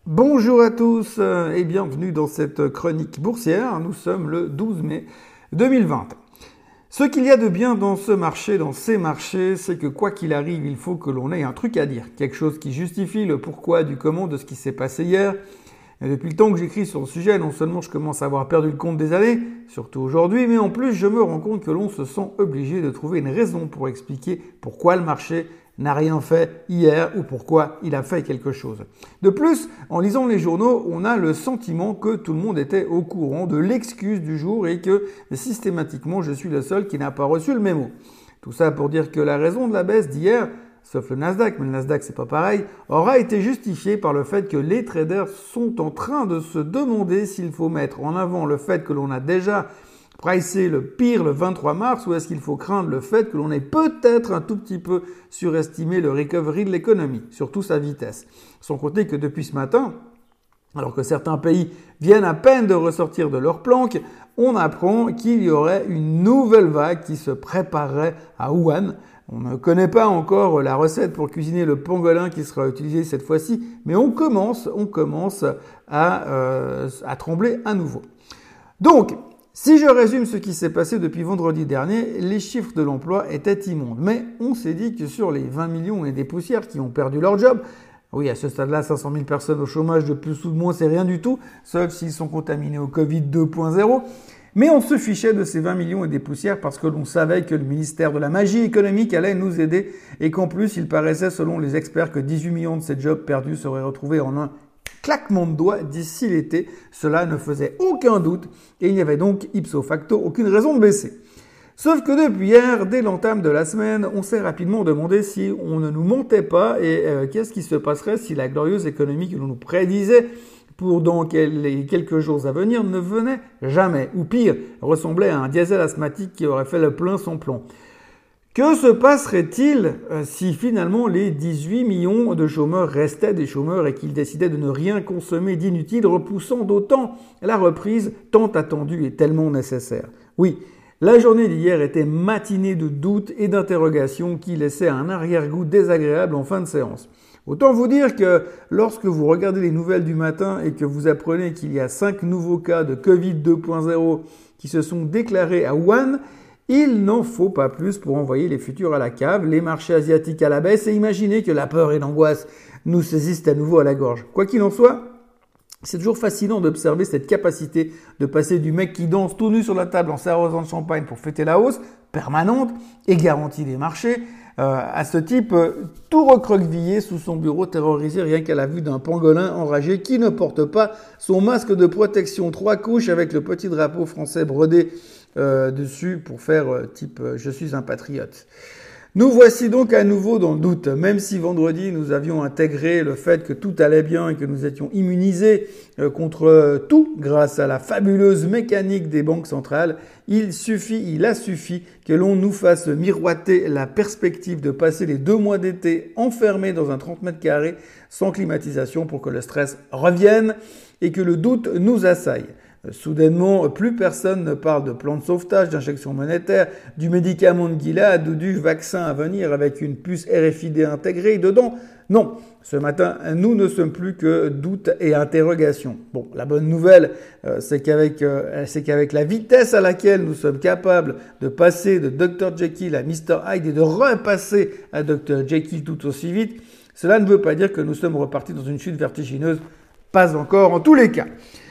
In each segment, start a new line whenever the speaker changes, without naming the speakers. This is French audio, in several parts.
Bonjour à tous et bienvenue dans cette chronique boursière. Nous sommes le 12 mai 2020. Ce qu'il y a de bien dans ce marché, dans ces marchés, c'est que quoi qu'il arrive, il faut que l'on ait un truc à dire. Quelque chose qui justifie le pourquoi du comment de ce qui s'est passé hier. Et depuis le temps que j'écris sur le sujet, non seulement je commence à avoir perdu le compte des années, surtout aujourd'hui, mais en plus je me rends compte que l'on se sent obligé de trouver une raison pour expliquer pourquoi le marché n'a rien fait hier ou pourquoi il a fait quelque chose. De plus, en lisant les journaux, on a le sentiment que tout le monde était au courant de l'excuse du jour et que systématiquement je suis le seul qui n'a pas reçu le mémo. Tout ça pour dire que la raison de la baisse d'hier, sauf le Nasdaq, mais le Nasdaq c'est pas pareil, aura été justifiée par le fait que les traders sont en train de se demander s'il faut mettre en avant le fait que l'on a déjà pricé le pire le 23 mars ou est-ce qu'il faut craindre le fait que l'on ait peut-être un tout petit peu surestimé le recovery de l'économie, surtout sa vitesse. Sans compter que depuis ce matin, alors que certains pays viennent à peine de ressortir de leur planque, on apprend qu'il y aurait une nouvelle vague qui se préparerait à Wuhan. On ne connaît pas encore la recette pour cuisiner le pangolin qui sera utilisé cette fois-ci, mais on commence à trembler à nouveau. Donc, si je résume ce qui s'est passé depuis vendredi dernier, les chiffres de l'emploi étaient immondes. Mais on s'est dit que sur les 20 millions et des poussières qui ont perdu leur job, oui, à ce stade-là, 500 000 personnes au chômage de plus ou de moins, c'est rien du tout, sauf s'ils sont contaminés au Covid 2.0. Mais on se fichait de ces 20 millions et des poussières parce que l'on savait que le ministère de la magie économique allait nous aider et qu'en plus, il paraissait, selon les experts, que 18 millions de ces jobs perdus seraient retrouvés en un claquement de doigts d'ici l'été. Cela ne faisait aucun doute et il n'y avait donc ipso facto aucune raison de baisser. Sauf que depuis hier, dès l'entame de la semaine, on s'est rapidement demandé si on ne nous mentait pas et qu'est-ce qui se passerait si la glorieuse économie que l'on nous prédisait pour dans les quelques jours à venir ne venait jamais, ou pire, ressemblait à un diesel asthmatique qui aurait fait le plein sans plomb. Que se passerait-il si finalement les 18 millions de chômeurs restaient des chômeurs et qu'ils décidaient de ne rien consommer d'inutile, repoussant d'autant la reprise tant attendue et tellement nécessaire? Oui, la journée d'hier était matinée de doutes et d'interrogations qui laissaient un arrière-goût désagréable en fin de séance. Autant vous dire que lorsque vous regardez les nouvelles du matin et que vous apprenez qu'il y a 5 nouveaux cas de Covid 2.0 qui se sont déclarés à Wuhan, il n'en faut pas plus pour envoyer les futurs à la cave, les marchés asiatiques à la baisse et imaginer que la peur et l'angoisse nous saisissent à nouveau à la gorge. Quoi qu'il en soit, c'est toujours fascinant d'observer cette capacité de passer du mec qui danse tout nu sur la table en s'arrosant de champagne pour fêter la hausse, permanente et garantie des marchés, à ce type tout recroquevillé sous son bureau, terrorisé rien qu'à la vue d'un pangolin enragé qui ne porte pas son masque de protection 3 couches avec le petit drapeau français brodé dessus pour faire type je suis un patriote. Nous voici donc à nouveau dans le doute, même si vendredi nous avions intégré le fait que tout allait bien et que nous étions immunisés contre tout grâce à la fabuleuse mécanique des banques centrales, il a suffi que l'on nous fasse miroiter la perspective de passer les 2 mois d'été enfermés dans un 30 mètres carrés sans climatisation pour que le stress revienne et que le doute nous assaille. Soudainement, plus personne ne parle de plan de sauvetage, d'injection monétaire, du médicament de Gilead ou du vaccin à venir avec une puce RFID intégrée dedans. Non, ce matin, nous ne sommes plus que doute et interrogation. Bon, la bonne nouvelle, c'est qu'avec la vitesse à laquelle nous sommes capables de passer de Dr Jekyll à Mr Hyde et de repasser à Dr Jekyll tout aussi vite, cela ne veut pas dire que nous sommes repartis dans une chute vertigineuse. Pas encore, en tous les cas.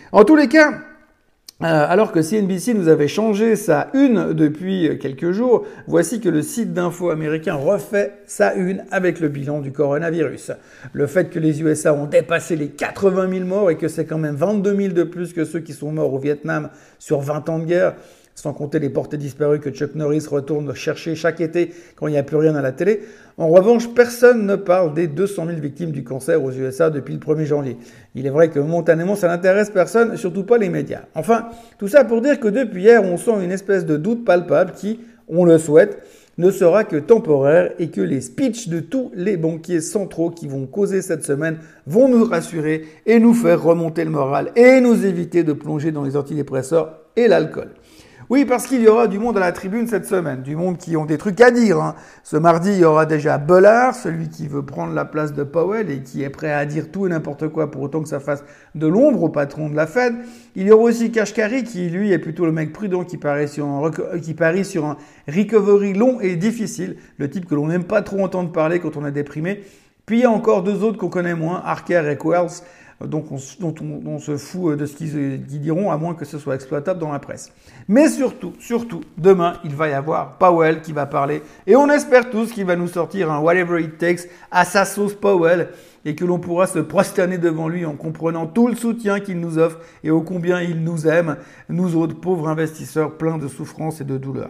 Alors que CNBC nous avait changé sa une depuis quelques jours, voici que le site d'info américain refait sa une avec le bilan du coronavirus. Le fait que les USA ont dépassé les 80 000 morts et que c'est quand même 22 000 de plus que ceux qui sont morts au Vietnam sur 20 ans de guerre, sans compter les portées disparues que Chuck Norris retourne chercher chaque été quand il n'y a plus rien à la télé. En revanche, personne ne parle des 200 000 victimes du cancer aux USA depuis le 1er janvier. Il est vrai que momentanément, ça n'intéresse personne, surtout pas les médias. Enfin, tout ça pour dire que depuis hier, on sent une espèce de doute palpable qui, on le souhaite, ne sera que temporaire et que les speeches de tous les banquiers centraux qui vont causer cette semaine vont nous rassurer et nous faire remonter le moral et nous éviter de plonger dans les antidépresseurs et l'alcool. Oui, parce qu'il y aura du monde à la tribune cette semaine, du monde qui ont des trucs à dire. Hein. Ce mardi, il y aura déjà Bullard, celui qui veut prendre la place de Powell et qui est prêt à dire tout et n'importe quoi pour autant que ça fasse de l'ombre au patron de la Fed. Il y aura aussi Kashkari qui, lui, est plutôt le mec prudent qui parie sur un recovery long et difficile, le type que l'on n'aime pas trop entendre parler quand on est déprimé. Puis il y a encore deux autres qu'on connaît moins, Harker et Quells, dont on se fout de ce qu'ils diront, à moins que ce soit exploitable dans la presse. Mais surtout, demain, il va y avoir Powell qui va parler. Et on espère tous qu'il va nous sortir un whatever it takes à sa sauce Powell et que l'on pourra se prosterner devant lui en comprenant tout le soutien qu'il nous offre et ô combien il nous aime, nous autres pauvres investisseurs pleins de souffrances et de douleurs.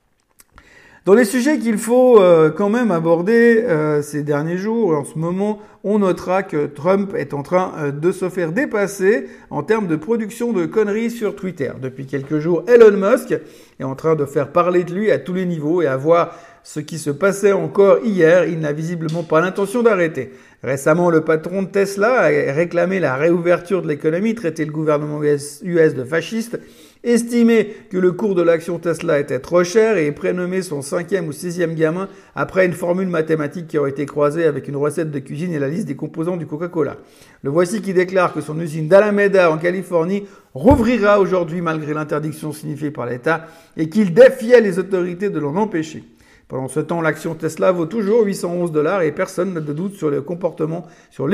Dans les sujets qu'il faut quand même aborder ces derniers jours, en ce moment, on notera que Trump est en train de se faire dépasser en termes de production de conneries sur Twitter. Depuis quelques jours, Elon Musk est en train de faire parler de lui à tous les niveaux et à voir ce qui se passait encore hier, il n'a visiblement pas l'intention d'arrêter. Récemment, le patron de Tesla a réclamé la réouverture de l'économie, traité le gouvernement US de fasciste, estimé que le cours de l'action Tesla était trop cher et prénommé son 5e ou 6e gamin après une formule mathématique qui aurait été croisée avec une recette de cuisine et la liste des composants du Coca-Cola. Le voici qui déclare que son usine d'Alameda en Californie rouvrira aujourd'hui malgré l'interdiction signifiée par l'État et qu'il défiait les autorités de l'en empêcher. Pendant ce temps, l'action Tesla vaut toujours $811 et personne n'a de doute sur les comportements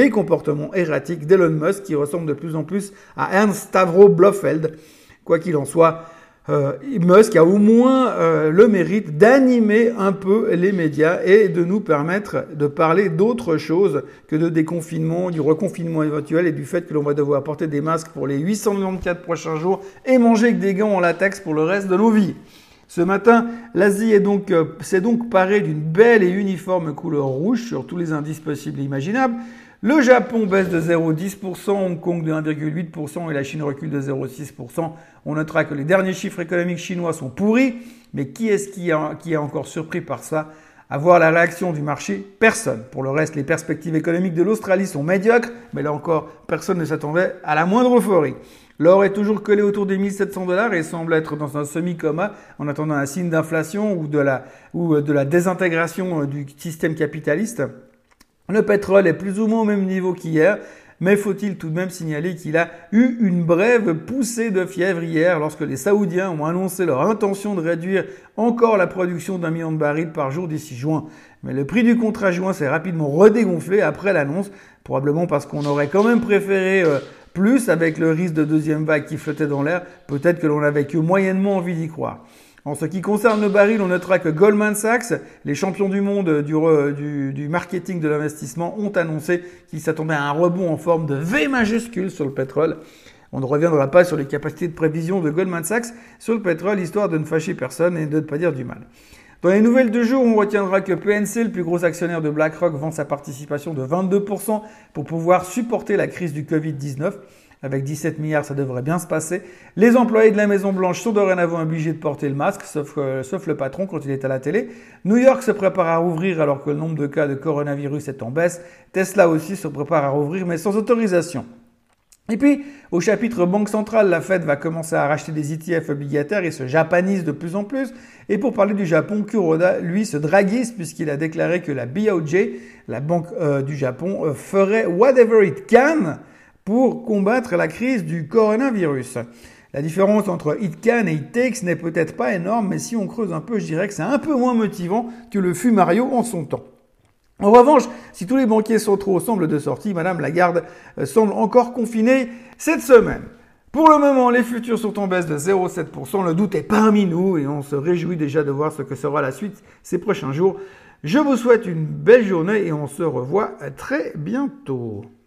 erratiques d'Elon Musk qui ressemble de plus en plus à Ernst Stavro Blofeld. Quoi qu'il en soit, Musk a au moins le mérite d'animer un peu les médias et de nous permettre de parler d'autre chose que de déconfinement, du reconfinement éventuel et du fait que l'on va devoir porter des masques pour les 894 prochains jours et manger avec des gants en latex pour le reste de nos vies. Ce matin, l'Asie s'est donc parée d'une belle et uniforme couleur rouge sur tous les indices possibles et imaginables. Le Japon baisse de 0,10%, Hong Kong de 1,8% et la Chine recule de 0,6%. On notera que les derniers chiffres économiques chinois sont pourris, mais qui est-ce qui est encore surpris par ça? À voir la réaction du marché, personne. Pour le reste, les perspectives économiques de l'Australie sont médiocres, mais là encore, personne ne s'attendait à la moindre euphorie. L'or est toujours collé autour des $1 700 et semble être dans un semi-coma en attendant un signe d'inflation ou de la désintégration du système capitaliste. Le pétrole est plus ou moins au même niveau qu'hier, mais faut-il tout de même signaler qu'il a eu une brève poussée de fièvre hier lorsque les Saoudiens ont annoncé leur intention de réduire encore la production d'1 million de barils par jour d'ici juin. Mais le prix du contrat juin s'est rapidement redégonflé après l'annonce, probablement parce qu'on aurait quand même préféré plus avec le risque de deuxième vague qui flottait dans l'air, peut-être que l'on avait que moyennement envie d'y croire. En ce qui concerne le baril, on notera que Goldman Sachs, les champions du monde du marketing de l'investissement, ont annoncé qu'ils s'attendaient à un rebond en forme de V majuscule sur le pétrole. On ne reviendra pas sur les capacités de prévision de Goldman Sachs sur le pétrole, histoire de ne fâcher personne et de ne pas dire du mal. Dans les nouvelles du jour, on retiendra que PNC, le plus gros actionnaire de BlackRock, vend sa participation de 22% pour pouvoir supporter la crise du Covid-19. Avec 17 milliards, ça devrait bien se passer. Les employés de la Maison-Blanche sont dorénavant obligés de porter le masque, sauf le patron quand il est à la télé. New York se prépare à rouvrir alors que le nombre de cas de coronavirus est en baisse. Tesla aussi se prépare à rouvrir, mais sans autorisation. Et puis, au chapitre Banque centrale, la Fed va commencer à racheter des ETF obligataires et se japanise de plus en plus. Et pour parler du Japon, Kuroda, lui, se draguise puisqu'il a déclaré que la BOJ, la banque du Japon, ferait whatever it can pour combattre la crise du coronavirus. La différence entre it can et it takes n'est peut-être pas énorme, mais si on creuse un peu, je dirais que c'est un peu moins motivant que le fut Mario en son temps. En revanche, si tous les banquiers centraux semblent de sortie, Madame Lagarde semble encore confinée cette semaine. Pour le moment, les futurs sont en baisse de 0,7%. Le doute est parmi nous et on se réjouit déjà de voir ce que sera la suite ces prochains jours. Je vous souhaite une belle journée et on se revoit très bientôt.